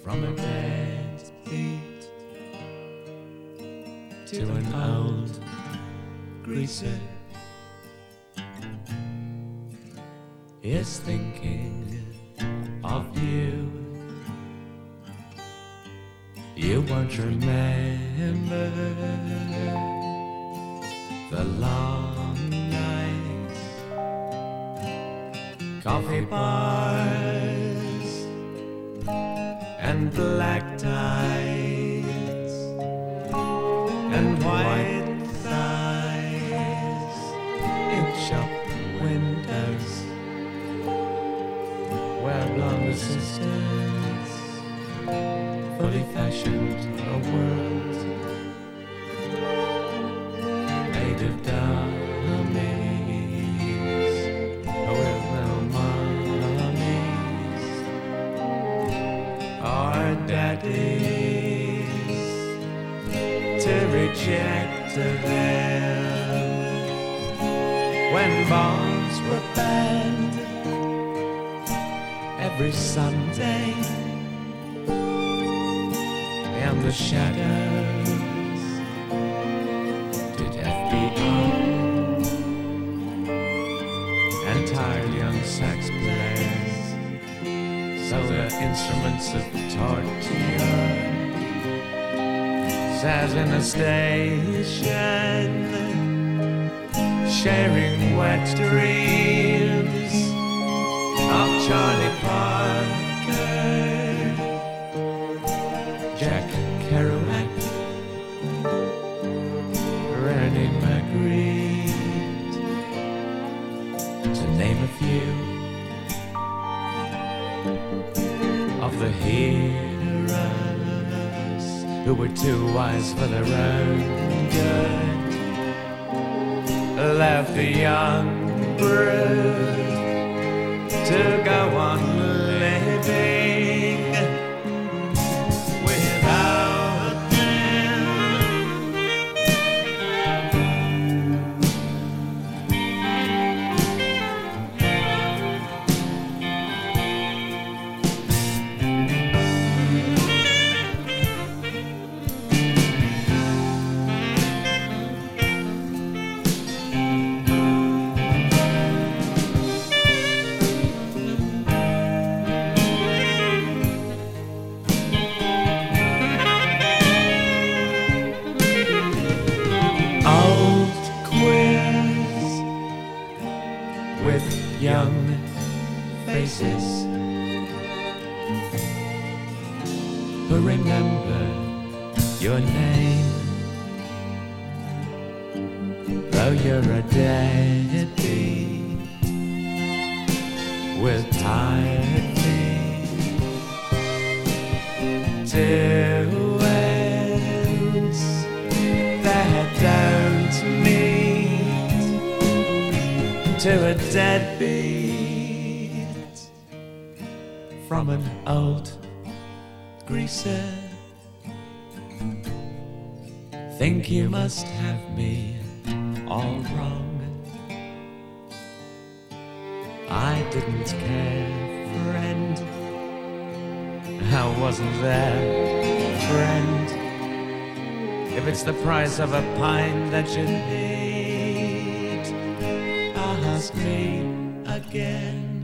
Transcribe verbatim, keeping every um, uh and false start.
from a dead beat to an old greaser is thinking of you. You won't remember the long nights, coffee bars and black ties and white thighs in shop windows where blonde sisters fully fashioned a world made of dummies with no mummies or daddies to reject them when bombs were banned every Sunday. And the shadows did F B I and tired young sax players sold their instruments of torture. Sat in a station sharing wet dreams of Charlie Parker, Jack Kerouac, René Magritte, to name a few of the heroes who were too wise for their own good, left the young brood to go on living without them. With young faces who remember your name, though you're a deadbeat with tired feet. Two ends that don't meet to a deadbeat from an old greaser. Think you must have me all wrong. I didn't care, friend. I wasn't there, friend. If it's the price of a pint that you need, ask me again.